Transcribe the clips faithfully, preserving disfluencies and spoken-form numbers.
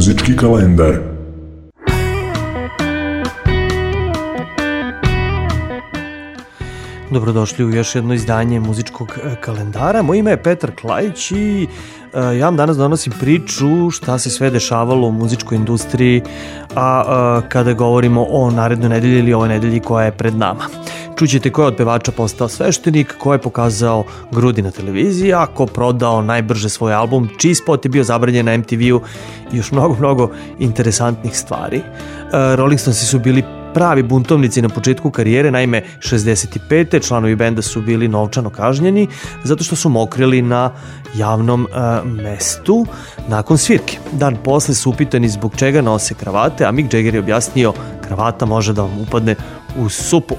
Muzički kalendar. Dobrodošli u još jedno izdanje muzičkog kalendara. Moje ime je Petar Klajić i ja vam danas donosim priču šta se sve dešavalo u muzičkoj industriji, a, a kada govorimo o narednoj nedelji ili ovoj nedelji koja je pred nama. Čućete ko je od pevača postao sveštenik, ko je pokazao grudi na televiziji, a ko prodao najbrže svoj album, čiji spot je bio zabranjen na em te ve-u i još mnogo, mnogo interesantnih stvari. Rolling Stonesi su bili pravi buntovnici na početku karijere, naime šezdeset pete članovi benda su bili novčano kažnjeni zato što su mokrili na javnom uh, mestu nakon svirke. Dan posle su upitani zbog čega nose kravate, a Mick Jagger je objasnio: kravata može da vam upadne u supu.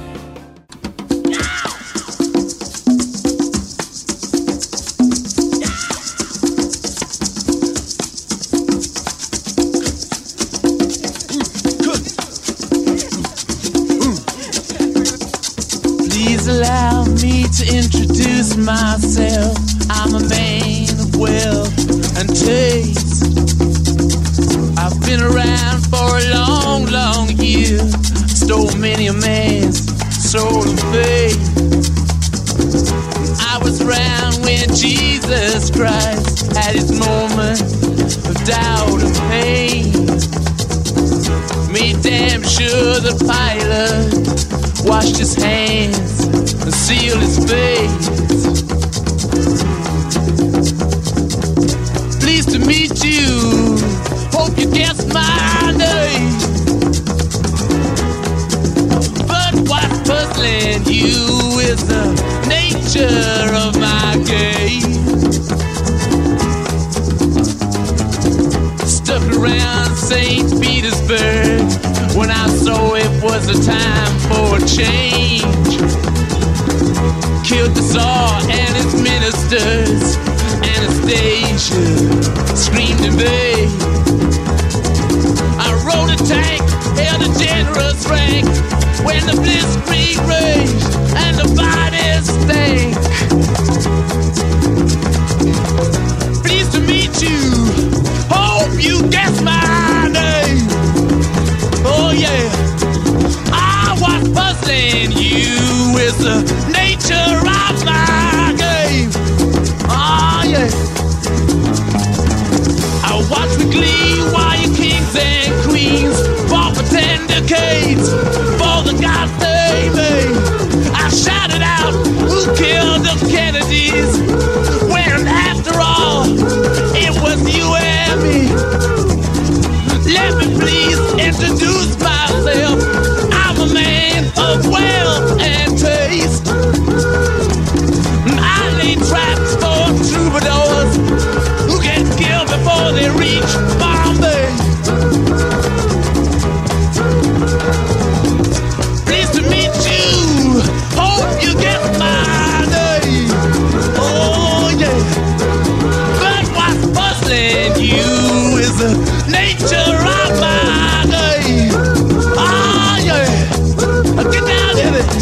Allow me to introduce myself. I'm a man of wealth and taste. I've been around for a long, long year. Stole many a man's soul and faith. I was around when Jesus Christ had his moment of doubt and pain. Made damn sure the pilot washed his hands and sealed his face. Pleased to meet you. Hope you guessed my name. But what's puzzling you is the nature of my game. Stuck around Saint Petersburg when I saw it was a time for a change. Killed the Tsar and his ministers. Anastasia screamed in vain. I rode a tank, held a generous rank when the blitzkrieg raged and the bodies stank. Pleased to meet you. Hope you guessed my name. Oh yeah. I was puzzling you is the nature of my game. Oh yeah. I watch with glee while your kings and queens fought for ten decades for the gods they made. I shouted out, who killed the Kennedys? When after all, it was you and me. Let me please introduce myself. I'm a man of wealth and taste. I lay traps for troubadours who get killed before they reach Bombay. Pleased to meet you. Hope you get my name. Oh yeah. But what's puzzling you is the nature of my game. Oh yeah. Get down in it.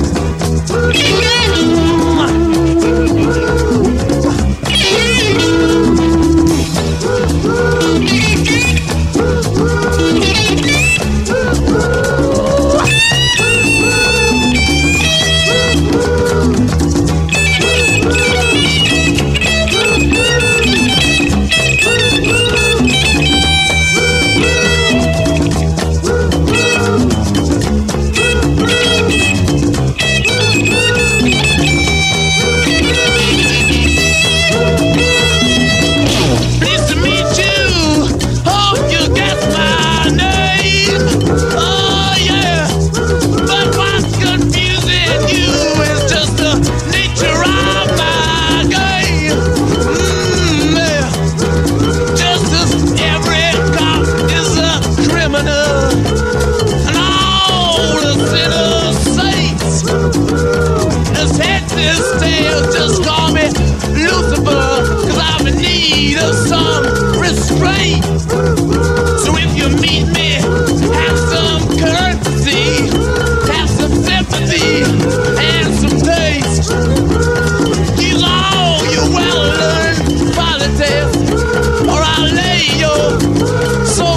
So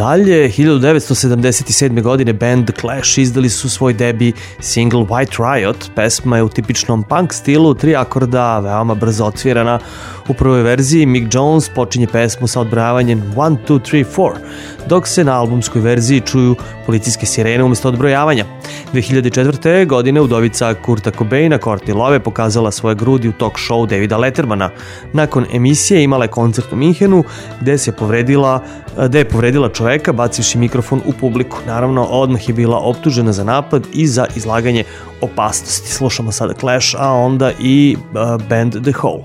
dalje. hiljadu devetsto sedamdeset sedme. godine band The Clash izdali su svoj debi single White Riot. Pesma je u tipičnom punk stilu, tri akorda, veoma brzo odsvirana. U prvoj verziji Mick Jones počinje pesmu sa odbrojavanjem one, two, three, four, dok se na albumskoj verziji čuju policijske sirene umjesto odbrojavanja. dve hiljade četvrte. godine udovica Kurta Cobaina, Courtney Love, pokazala svoje grudi u talk show Davida Lettermana. Nakon emisije imala je koncert u Minhenu gde se povredila, gde je povredila čoveka bacivši mikrofon u publiku. Naravno, odmah je bila optužena za napad i za izlaganje opasnosti. Slušamo sada Clash, a onda i uh, band The Hole.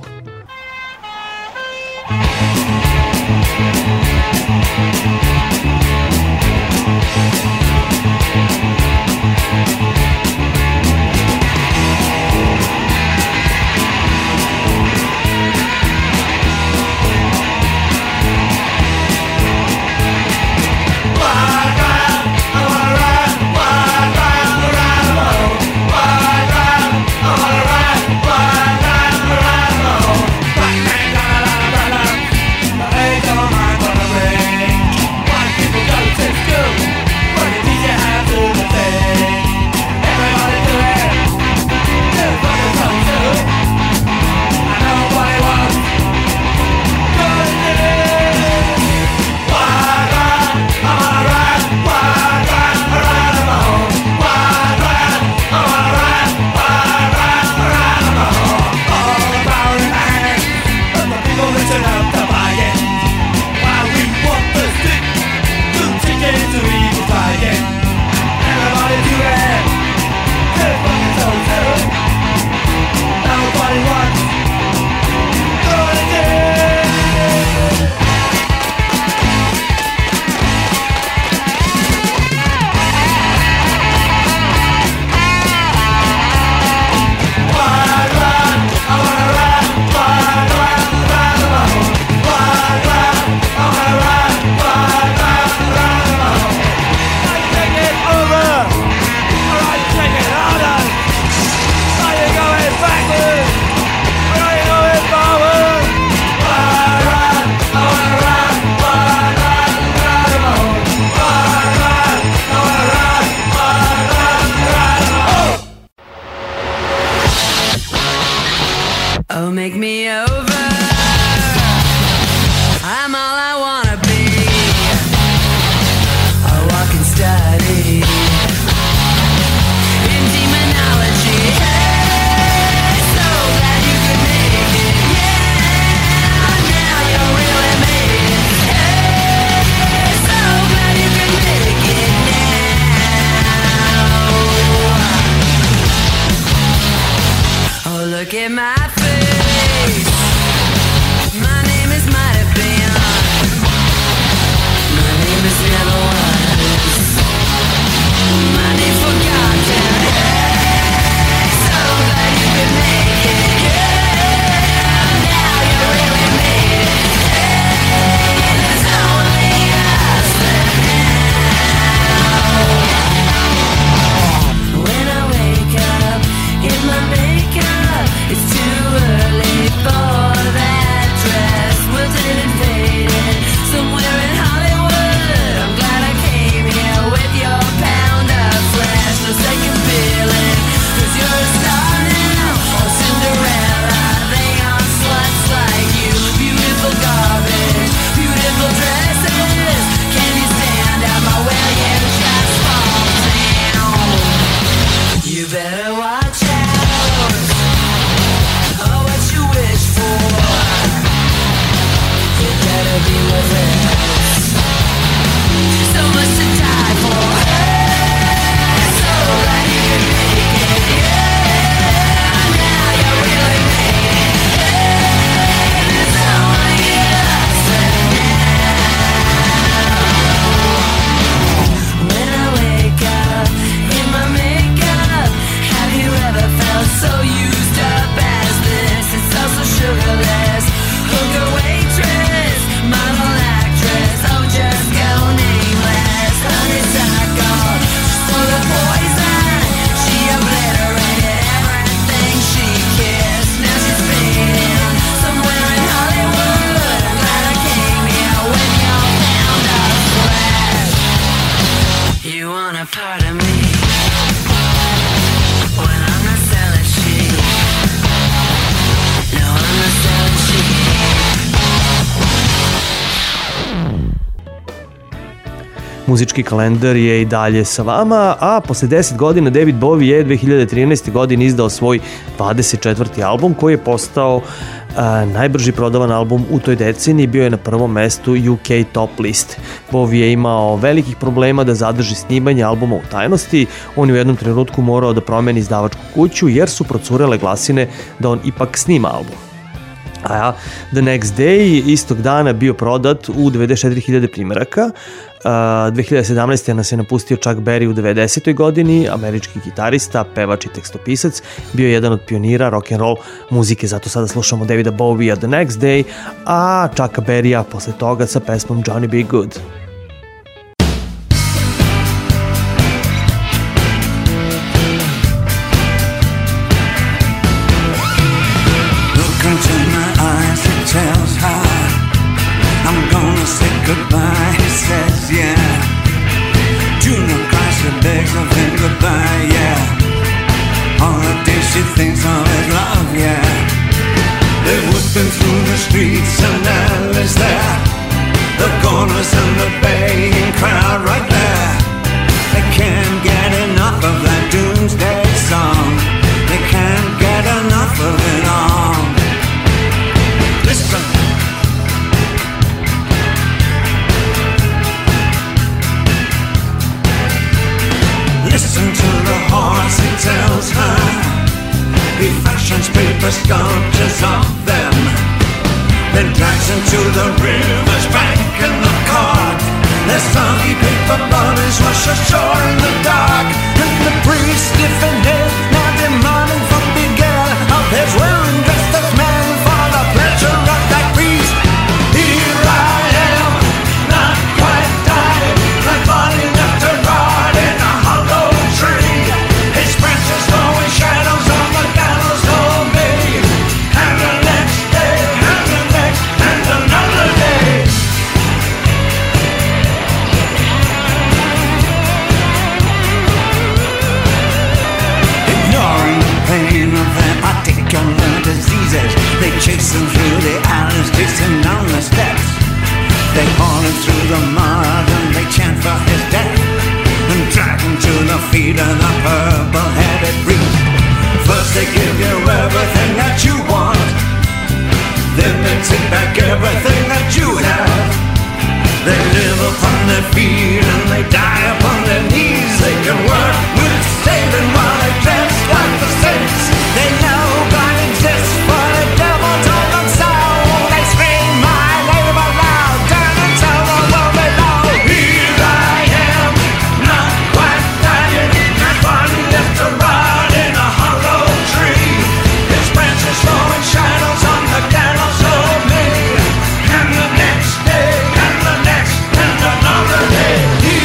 Look at my face. muzički kalendar je i dalje sa vama, a posle deset godina David Bowie je dve hiljade trinaeste. godine izdao svoj dvadeset četvrti album koji je postao a, najbrži prodavan album u toj deceniji, bio je na prvom mestu U K Top List. Bowie je imao velikih problema da zadrži snimanje albuma u tajnosti, on je u jednom trenutku morao da promeni izdavačku kuću jer su procurele glasine da on ipak snima album. A ja, The Next Day istog dana bio prodat u devedeset četiri hiljade primeraka. Uh, dve hiljade sedamnaeste. nas je napustio Chuck Berry u devedesetoj. godini, američki gitarista, pevač i tekstopisac, bio je jedan od pionira rock'n'roll muzike, zato sada slušamo Davida Bowie-a The Next Day, a Chucka Berrya posle toga sa pesmom Johnny B. Good. Tells her I'm gonna say goodbye, he says, yeah. Junior Chrysler begs of him goodbye, yeah. All the day she thinks of his love, yeah. They're whipping through the streets and alleys there, the corners and the begging crowd right there. They can't get enough of that doomsday song. They can't get enough of it all. Listen. Listen to the horse, he tells her. He fashions paper sculptures of them, then drags them to the river's bank in the cart. Their soggy paper bodies rush ashore in the dark, and the priest, stiff in head, now demanding from Miguel of his wearing dressed as man for the pleasure of that beast. Here I am, not quite died, my body left to rot in a hollow tree. His branches throwing shadows on the gallows for me. And the next day, and the next, and another day. Ignoring the pain of their particular diseases, they chase him through the alleys, chasing down the steps. They haul him through the mud and they chant for his death, and drag him to the feet of the purple-headed priest. First they give you everything that you want, then they take back everything that you have. They live upon their feet and they die upon their knees. They can work with Satan while they dress like the saints. They know God exists, but the devil told them so. They scream my name aloud, turn and tell the world below. Here I am, not quite dying, my body left to rot in a hollow tree. His branches throwing shadows on the gallows of me. And the next day, and the next, and another day.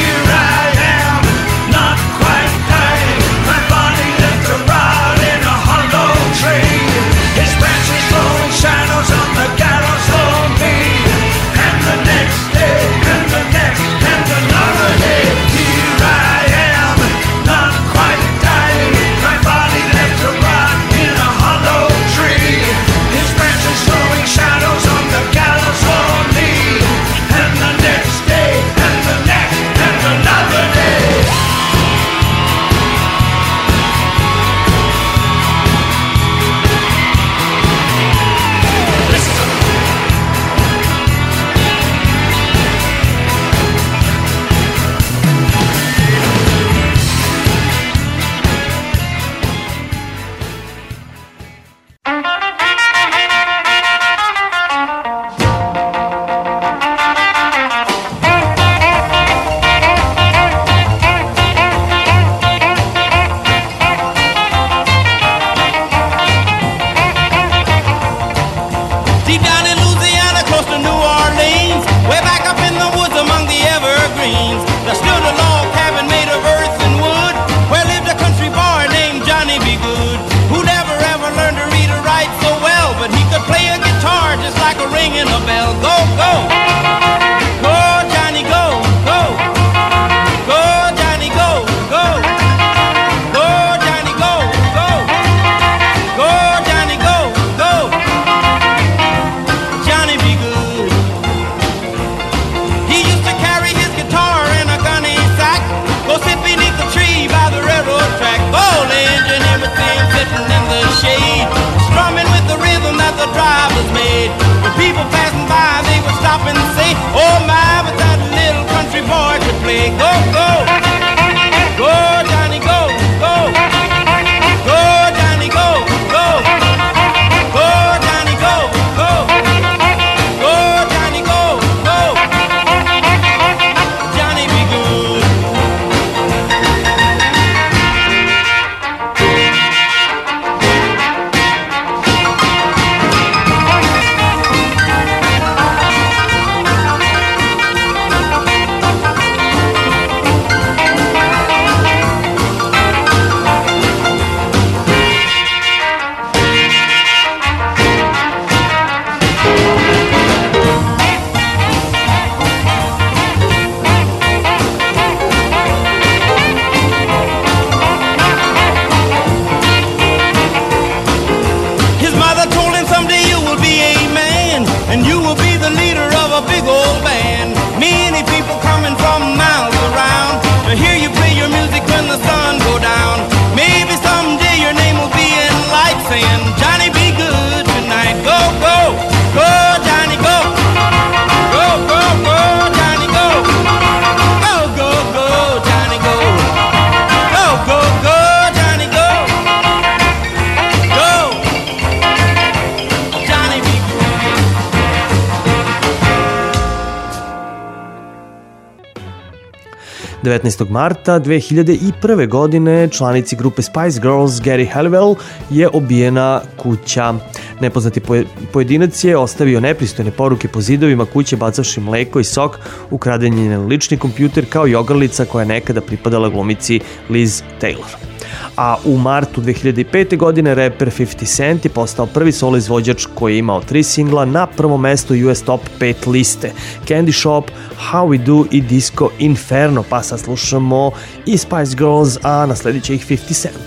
devetnaestog marta dve hiljade prve. godine članici grupe Spice Girls Geri Halliwell je obijena kuća. Nepoznati pojedinac je ostavio nepristojne poruke po zidovima kuće bacavši mleko i sok, ukraden je njen lični kompjuter kao i ogrlica koja je nekada pripadala glumici Liz Taylor. A u martu dve hiljade pete. godine reper fifty Cent je postao prvi solo izvođač koji je imao tri singla na prvom mestu U S Top pet liste: Candy Shop, How We Do i Disco Inferno. Pa sad slušamo i Spice Girls, a nasledit će ih fifty Cent.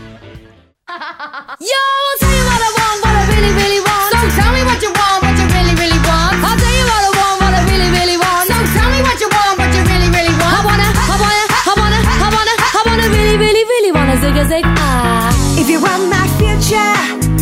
Yo, I'll tell you what I want, what I really, really want. So tell me what you want, what you really, really want. I'll tell you what I want, what I really, really want. So tell me what you want, what you really, really want. I wanna, I wanna, I wanna, I wanna, I wanna really, really, really wanna zig a zig ah. If you want my future,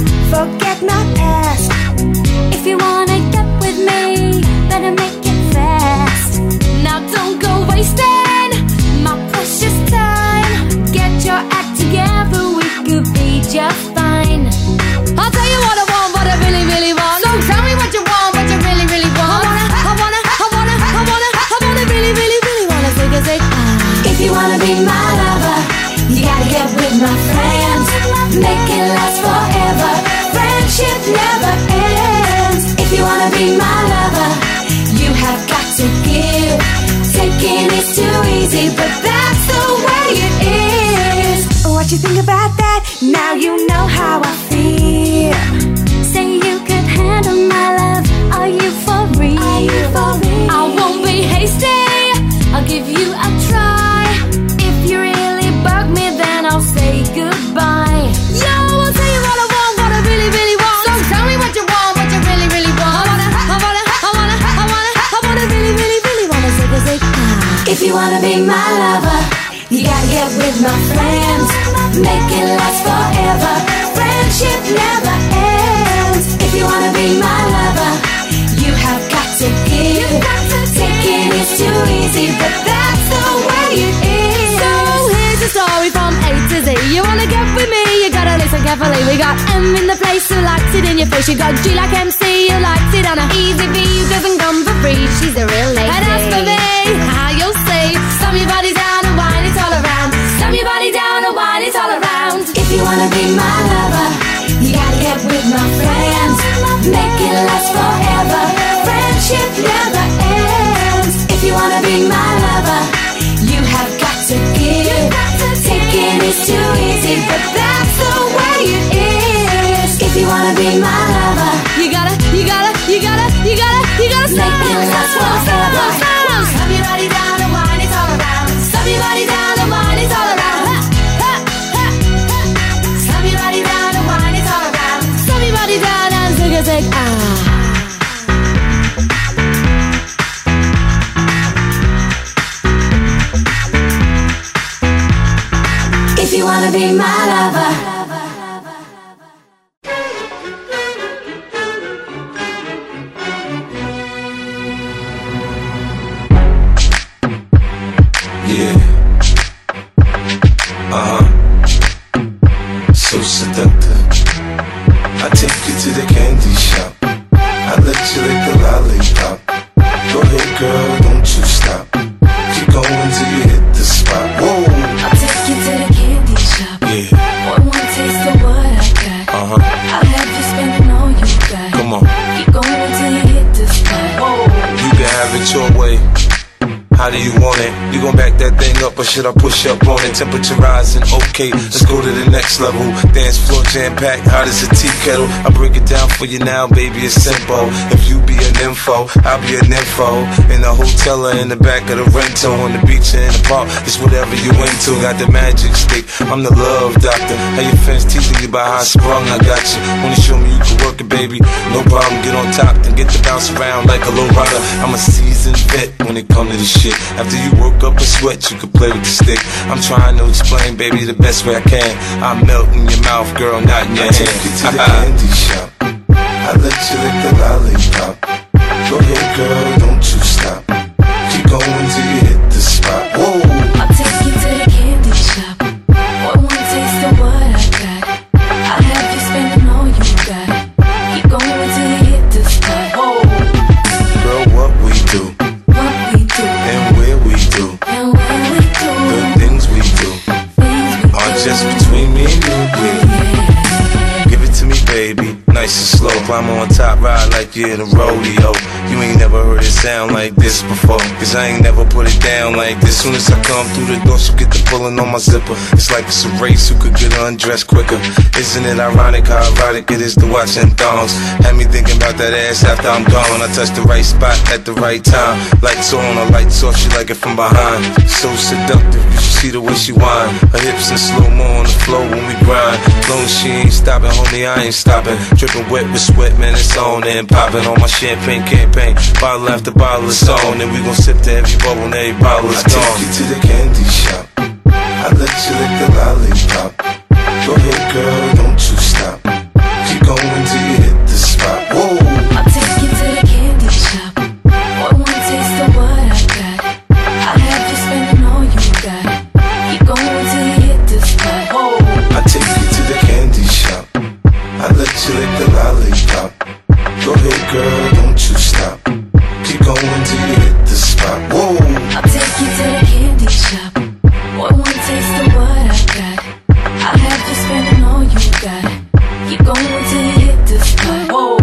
forget my past. If you wanna get with me, better make it fast. Now don't go wasting my precious time. Get your act together, we could be just fine. I'll tell you what I want, what I really, really want. So tell me what you want, what you really, really want. I wanna, I wanna, I wanna, I wanna, I wanna really, really, really wanna zig a zig ah. If you wanna be my lover, you gotta get with my friends. Make it last forever. Friendship never ends. If you wanna be my lover, you have got to give. Taking is too easy, but that's the way it is. What you think about that? Now you know how I feel. Say you could handle my love. Are you for real? Are you for real? I won't be hasty. I'll give you a try. If you really bug me, then I'll say goodbye. Yo, I'll tell you what I want, what I really, really want. So tell me what you want, what you really, really want. I wanna, I wanna, I wanna, I wanna, I wanna really, really, really wanna zig a zig ah. If you wanna be my lover, you gotta get with my friends. Make it last forever. Friendship never ends. If you wanna be my lover, you have got to give. Taking is too easy, but that's the way it is. So here's the story from A to Z. You wanna get with me, you gotta listen carefully. We got M in the place who likes it in your face. You got G like M C who likes it on a easy V who doesn't come for free. She's a real lady. And as for me, how you'll see, stomp your body down and wine it all around. Stomp your body down and wine it all around. If you wanna be my lover, you gotta get with my friends. Make it last forever. Friendship never ends. If you wanna be my lover, you have got to give. Taking is too easy, but that's the way it is. If you wanna be my lover, you gotta, you gotta, you gotta, you gotta, you gotta slow, make it last forever. Stomp your body down and wine it all around. Stomp your body down and wine it all around. Ha, ha, ha, ha. Stomp your body down and wine it all around. Stomp your body down and zig a zig ah. If you wanna be my lover, yeah, uh-huh, so seductive. I take you to the candy shop. I let you lick the lollipop. Go ahead, girl, don't you stop. Keep going till you hit the spot. Whoa. I'll take you to the candy shop. Yeah. One more taste of what I got. Uh-huh. I'll have you spending all you got. Come on. Keep going till you hit the spot. Whoa. You can have it your way. How do you want it? You gon' back that thing up or should I push up on it? Temperature rising, okay, let's go to the next level. Dance floor jam-packed, hot as a tea kettle. I break it down for you now, baby, it's simple. If you be an info, I'll be an info. In the hotel or in the back of the rental, on the beach or in the park, it's whatever you into. Got the magic stick, I'm the love doctor. How your fans teasing you about how I sprung, I got you. Wanna show me you can work it, baby? No problem, get on top, then get to bounce around like a low rider. I'm a seasoned vet when it come to this shit. After you work up a sweat, you can play with the stick. I'm trying to explain, baby, the best way I can. I melt in your mouth, girl, not in your I hand. take you to the candy shop. I let you lick the lollipop. Go ahead, girl, don't you stop. Keep going till you hit the spot. Whoa. I'll take you to the candy shop. One more taste of what I got. I'll have you spending all you got. Keep going till you hit the spot. Whoa. Girl, what we do What we do and where we do. and where we just between me and you, yeah. Give it to me, baby, nice and slow. Climb on top, ride like you're in a rodeo. You ain't never heard it sound like this before, cause I ain't never put it down like this. Soon as I come through the door, she get the pulling on my zipper. It's like it's a race, who could get undressed quicker. Isn't it ironic how erotic it is to watch them thongs? Had me thinking about that ass after I'm gone. I touch the right spot at the right time. Lights on, or lights off, she like it from behind. So seductive, you should see the way she whine. Her hips in slow-mo on the floor when we grind. Long as she ain't stopping, homie, I ain't stopping. Dripping wet with sweat, man, it's on and popping on my champagne campaign. Bottle after bottle is on, and we gon' sip to every bubble and every bottle is gone. I take you to the candy shop, I let you lick the lollipop. Go ahead, girl, don't you stop. Keep going till you hit the spot. Whoa. I'll take you to the candy shop. Want one taste of what I got. I'll have you spending all you got. Keep going till you hit the spot. Whoa. I take you to the candy shop, I let you lick the lollipop. Go ahead, girl, don't you stop. Keep going till you hit the spot. Whoa. I'll take you to the candy shop. Want one taste of what I got. I'll have you spending all you got. Keep going till you hit the spot. Whoa.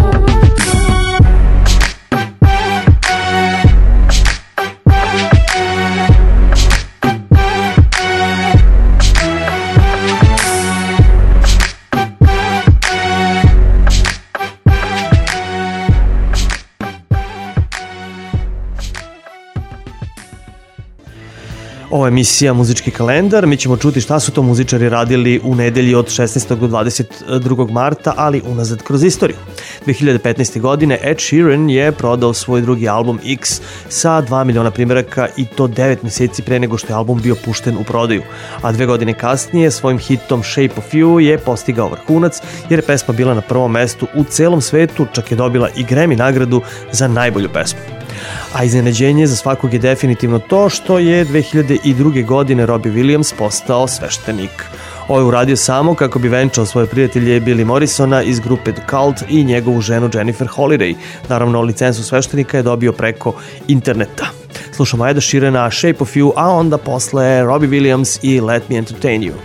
Ovo je emisija Muzički kalendar, mi ćemo čuti šta su to muzičari radili u nedelji od šesnaestog do dvadeset drugog marta, ali unazad kroz istoriju. dve hiljade petnaeste. godine Ed Sheeran je prodao svoj drugi album X sa dva miliona primjeraka i to devet meseci pre nego što je album bio pušten u prodaju. A dve godine kasnije svojim hitom Shape of You je postigao vrhunac jer je pesma bila na prvom mestu u celom svetu, čak je dobila i Grammy nagradu za najbolju pesmu. A iznenađenje za svakog je definitivno to što je dve hiljade druge. godine Robbie Williams postao sveštenik. Ovo je uradio samo kako bi venčao svoje prijatelje Billy Morrisona iz grupe The Cult i njegovu ženu Jennifer Holliday. Naravno, licencu sveštenika je dobio preko interneta. Slušamo Eda Sheerana, Shape of You, a onda posle Robbie Williams i Let Me Entertain You.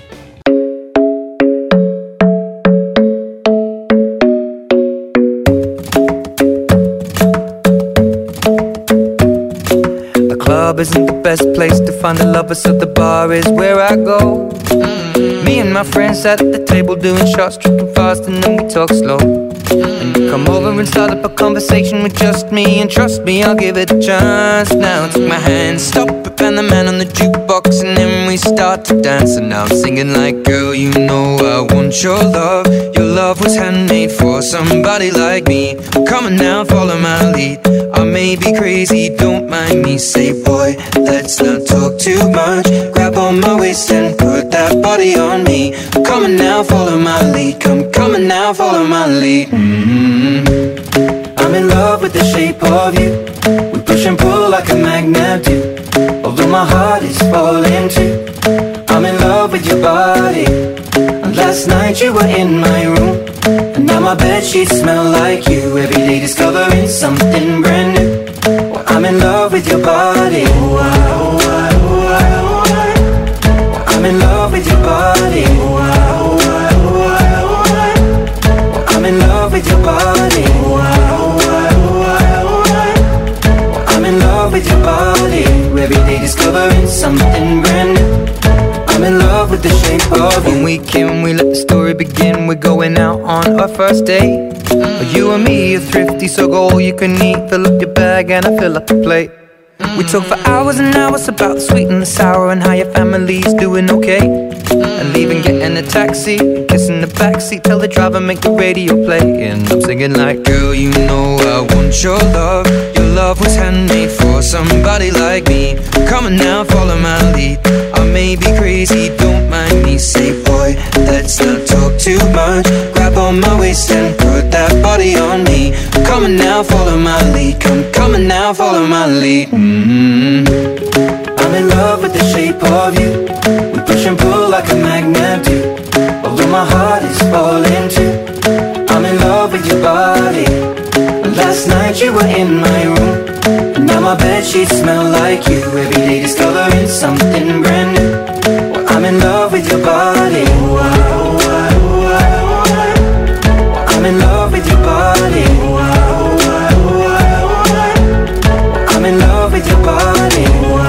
Isn't the best place to find the lovers, so the bar is where I go. Mm-hmm. Me and my friends at the table doing shots, tripping fast, and then we talk slow. Mm-hmm. And you come over and start up a conversation with just me, and trust me, I'll give it a chance. Now take my hand, stop it, and the man on the jukebox, and then we start to dance. And now I'm singing like, girl, you know I want your love. Your love was handmade for somebody like me. Come on now, follow my lead. I may be crazy, don't mind me. Say, boy, let's not talk too much. Grab on my waist and put that body on me. Come on now, follow my lead. Come, come on now, follow my lead. Mm-hmm. I'm in love with the shape of you. We push and pull like a magnet do. Although my heart is falling too. I'm in love with your body. And last night you were in my room. And now my bedsheets smell like you. Every day discovering something brand new. Well, I'm in love with your body. Oh, I, oh, I, oh, I, oh, I. Well, I'm in love with your body. Oh, I, oh, I, oh, I, oh, I. Well, I'm in love with your body. Oh, I, oh, I, oh, I, oh, I. Well, I'm in love with your body. Every day discovering something brand new. I'm in love with the shape of you. When we came, we let the story begin. We're going out on our first date. Mm-hmm. You and me are thrifty, so go all you can eat. Fill up your bag and I fill up the plate. Mm-hmm. We talk for hours and hours about the sweet and the sour and how your family's doing okay. Mm-hmm. And leaving, getting a taxi, kissing the backseat, tell the driver make the radio play. And I'm singing like, girl, you know I want your love. Your love was handmade for somebody like me. Come on now, follow my lead. I may be crazy, don't mind me. Say, boy, let's not talk too much. Grab on my waist and put that body on me. Come on now, follow my lead. Come, come on now, follow my lead. Mm-hmm. I'm in love with the shape of you. We push and pull like a magnet do. Although my heart is falling too. I'm in love with your body. Last night you were in my room. And now my bedsheets smell like you. Every day discovering something brand new. Well, I'm in love with your body. I'm in love with your body. I'm in love with your body.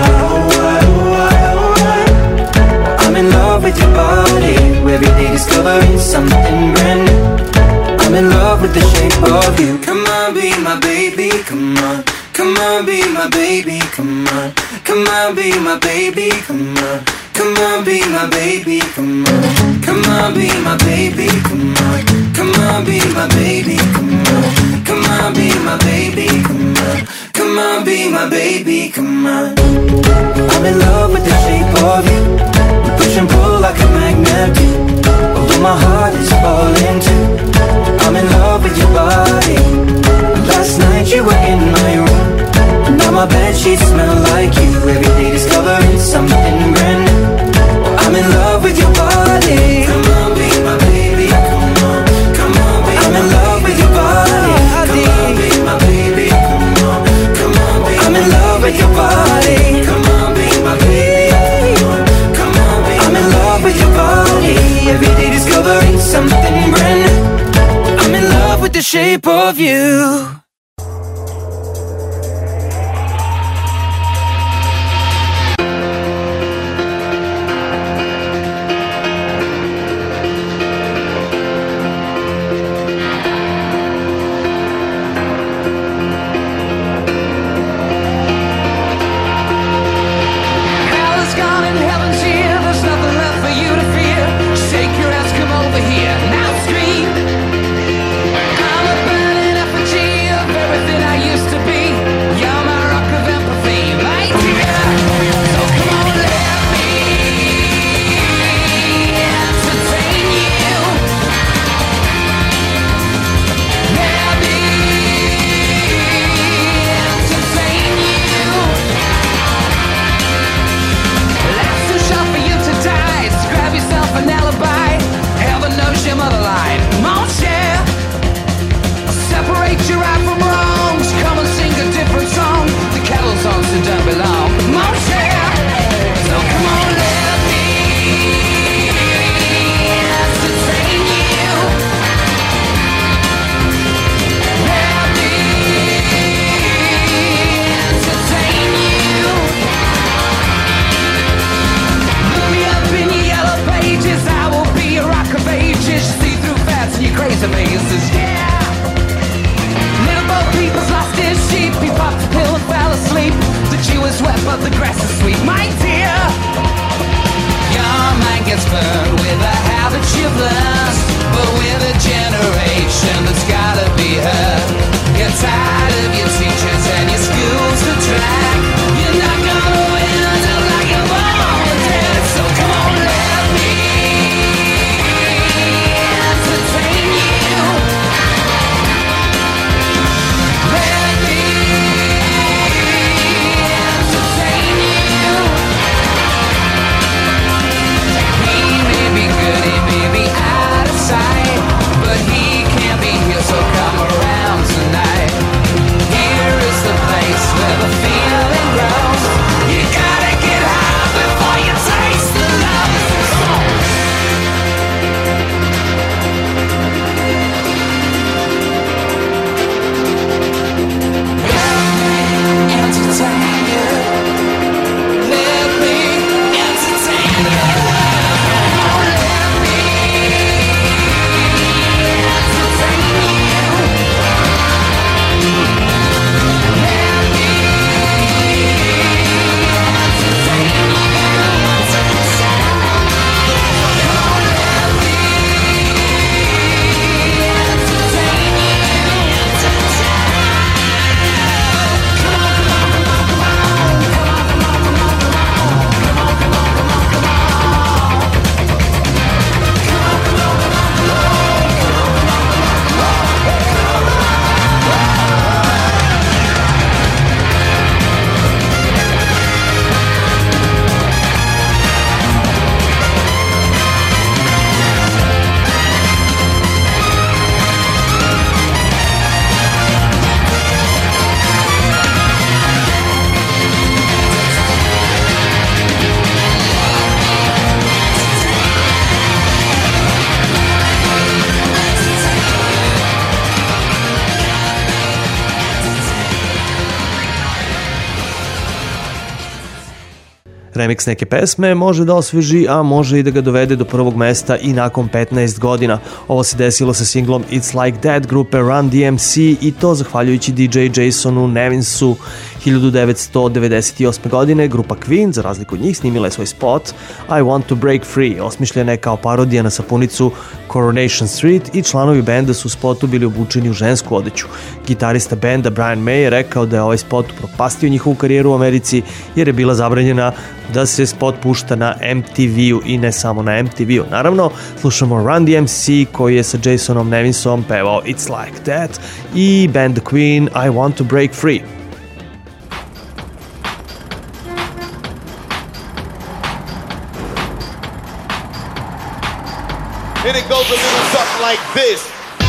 I'm in love with your body. Every day discovering something brand new. I'm in love with the shape of you. Come on, be my baby, come on. Come on, be my baby, come on. Come on, be my baby, come on. Come on, be my baby, come on. Come on, be my baby, come on. Come on, be my baby, come on. Come on, be my baby, come on. Come on, be my baby, come on. I'm in love with the shape of you. We push and pull like a magnet do. Although my heart is falling too. I'm in love with your body. Last night you were in my room. Now my bedsheets smell like you. Every day discovering something brand new. I'm in love with your body. Come on, be my baby. Come on, come on, be I'm in love with your body. Come on, be my baby. Come on, come on, be I'm in love with your body. Come on, be my baby. Come on, come on, be I'm in love with your body. Every day discovering something brand new. I'm in love with the shape of you. Here, now scream. I'm a burning effigy premiks neke pesme, može da osveži, a može i da ga dovede do prvog mesta i nakon petnaest godina. Ovo se desilo sa singlom It's Like That grupe Run D M C i to zahvaljujući D J Jasonu Nevinsu. hiljadu devetsto devedeset osme. godine grupa Queen, za razliku od njih, snimila je svoj spot I Want to Break Free, osmišljena je kao parodija na sapunicu Coronation Street i članovi benda su u spotu bili obučeni u žensku odeću. Gitarista benda Brian May je rekao da je ovaj spot propastio njihovu karijeru u Americi jer je bila zabranjena da se spot pušta na M T V-u i ne samo na M T V-u. Naravno, slušamo Run D M C koji je sa Jasonom Nevinsom pevao It's Like That i band Queen I Want to Break Free. And it goes a little something like this.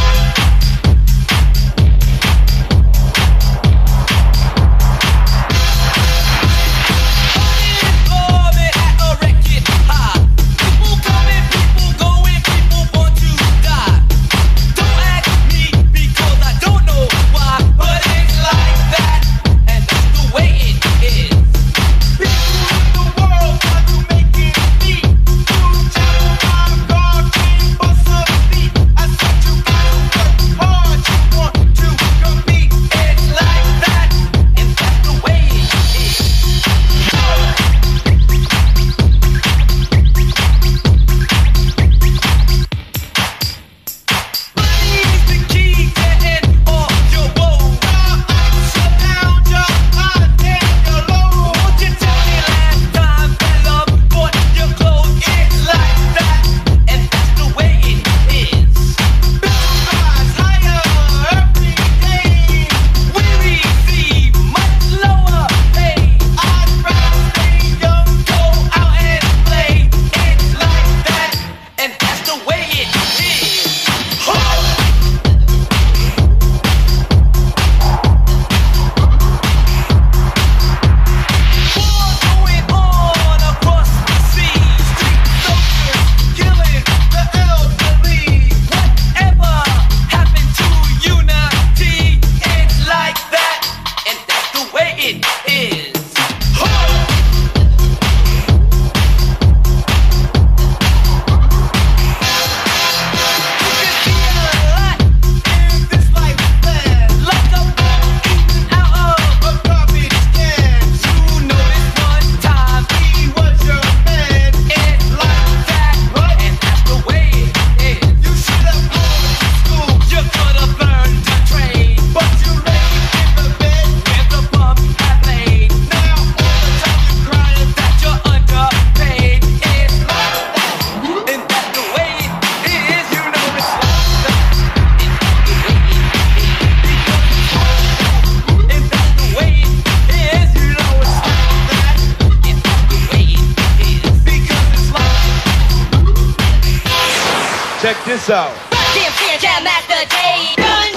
Check this out. Run D M C and Jam Master Jay. Run.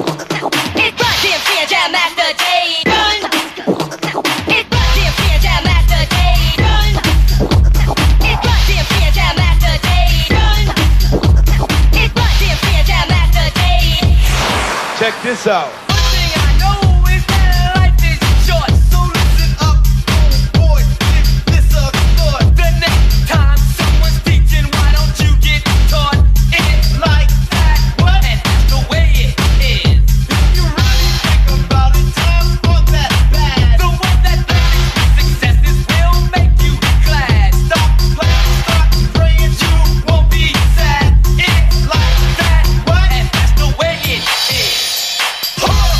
It's Run D M C and Jam Master Jay. Run. It's Run D M C and Jam Master Jay. Run. It's Run D M C and Jam Master Jay. Run. It's Run D M C and Jam Master Jay. Check this out. Huh!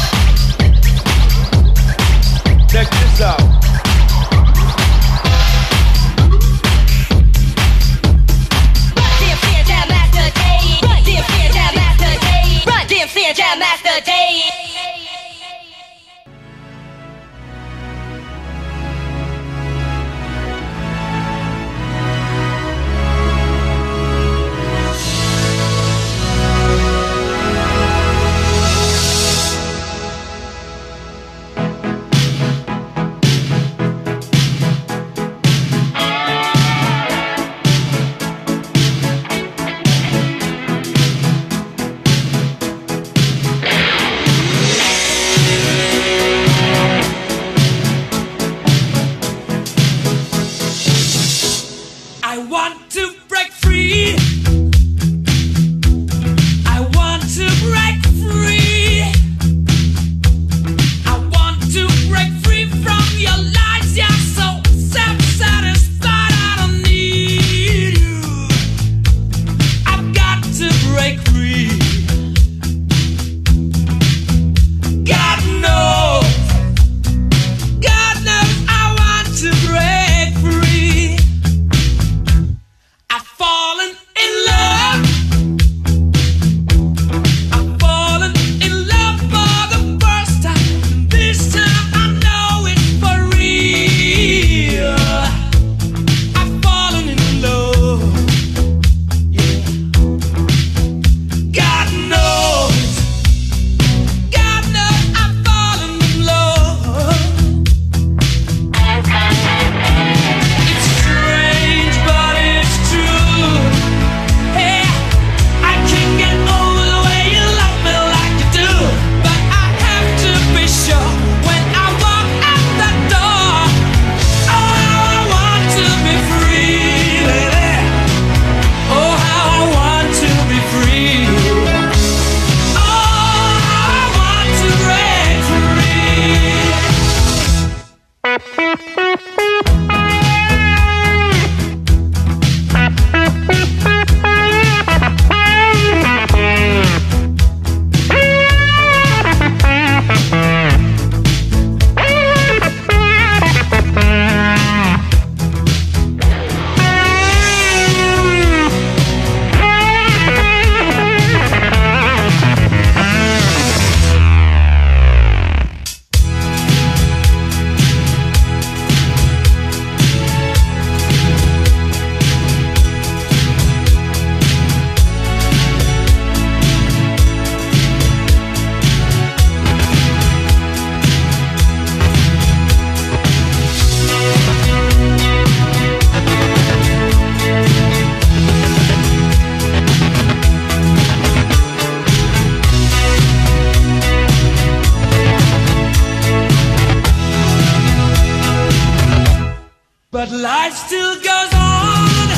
life still goes on.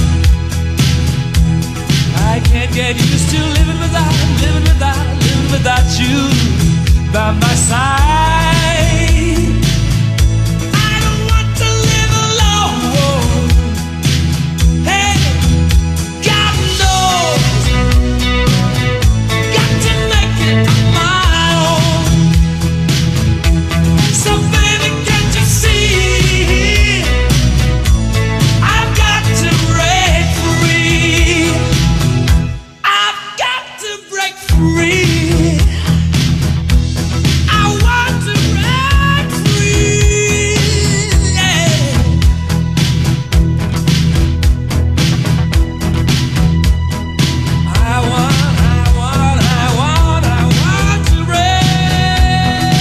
I can't get used to living without, living without, living without you by my side. I don't want to live alone. Hey, God knows, got to make it my own. So baby, can't you see, I've got to break free. I've got to break free. I want to break free. Yeah. I want, I want, I want, I want to break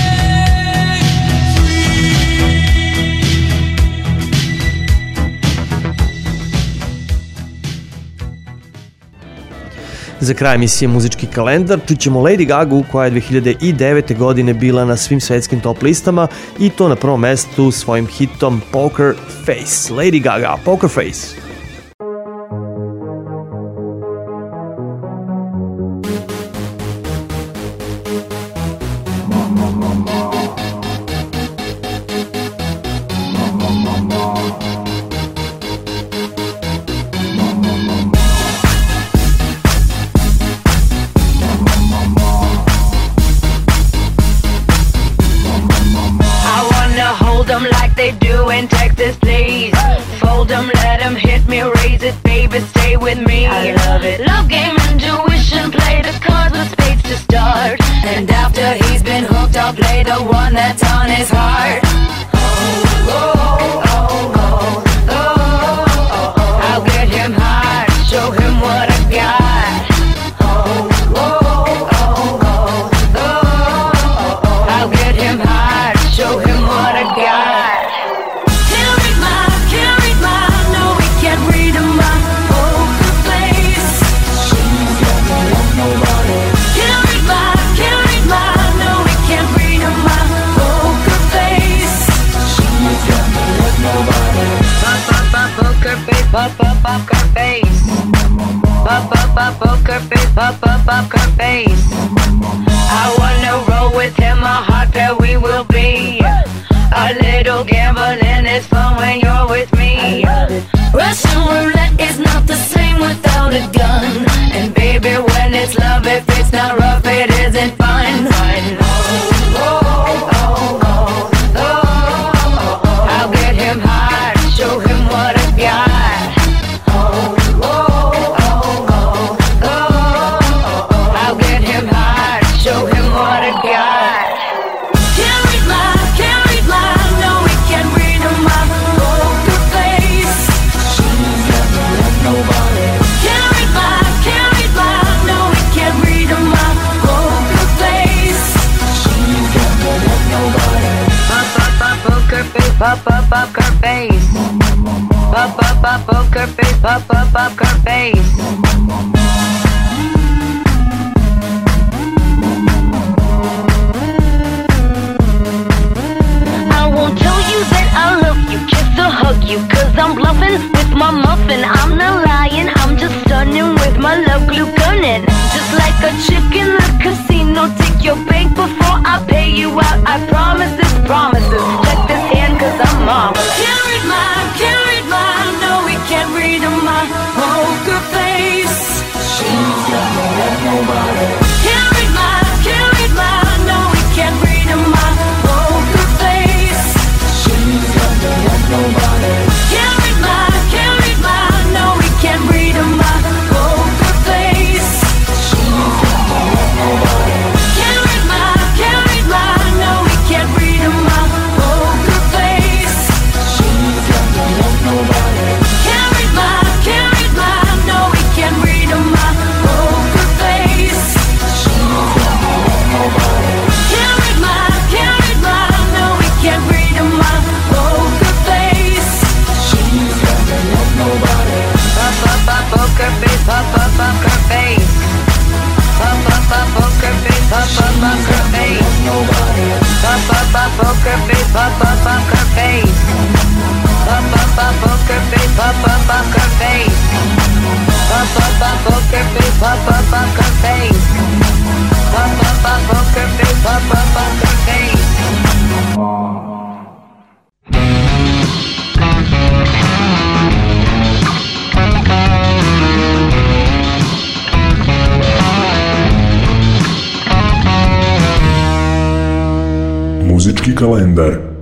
Za kraj emisije Muzički kalendar čućemo Lady Gagu koja je dve hiljade devete. godine bila na svim svetskim top listama i to na prvom mestu svojim hitom Poker Face. Lady Gaga, Poker Face. I wanna hold them like they do in Texas, please. Fold them, let them hit me, raise it, baby, stay with me. I love it. Love game, intuition, play the cards with spades to start. And after he's been hooked, I'll play the one that's on his heart. Oh, oh, oh, oh, oh, oh. I'll get him hard, show him what I got. Oh, oh, oh, oh, oh. I'll get him hard, show him what I got. Can't read my, can't read my, no, we can't read my poker face. She's got me like nobody. Can't read my, can't read my, no, we can't read my poker face. She's got me like nobody. Pop, pop, pop, poker face, pop, pop, poker face. Pop, pop, pop, poker face, pop, pop, poker face. I wanna roll with him, a hot pair we will be. A little gambling is fun when you're with me. Russian roulette is not the same without a gun. And baby, when it's love, if it's not rough, it isn't fun. Oh, oh, oh, oh, oh. I'll get him hard, show him what I got. Oh, oh, oh, oh, oh. I'll get him hard, show him what I got. Can't read my, can't read my, no, we can't read my poker face. She's got me like nobody. Can't read my, can't read my, no, we can't read my poker face. She's got me like nobody. Pop, pop, pop, poker face, pop, pop, poker face. Pop, pop, pop, poker face, pop, pop, poker face. I won't tell you that I love you, kiss or hug you, cause I'm bluffing with my muffin. I'm not lying, I'm just stunning with my love glue gunning. Just like a chick in the casino, take your bank before I pay you out. I promise this, promises. Check this hand cause I'm marvelous. Can't read my, can't read my, no, we can't read my poker face. She's got me like nobody. Can't read my, can't read my, no, we can't read my poker face. She's got me like nobody. Can't read my, can't read my, no, we can't read my poker face. She's got me like nobody. Can't read my, can't read my, no, we can't read my poker face. She's got me like nobody. Can't read my, can't read my, no, we can't read my poker face. She's got me like nobody. Can't read my, can't read my, no, we can't read my poker face. She's got me like nobody. Pop, pop, pop, poker face, pop, pop, poker face. Pop, pop, pop, poker face, pop, pop, poker face. Pop, pop, pop, poker face, pop, pop, poker face. Pop, pop, pop, poker face, pop up poker face. Pop up a poker face, pop up poker face. Pop up a poker face, pop up poker face. Muzički kalendar.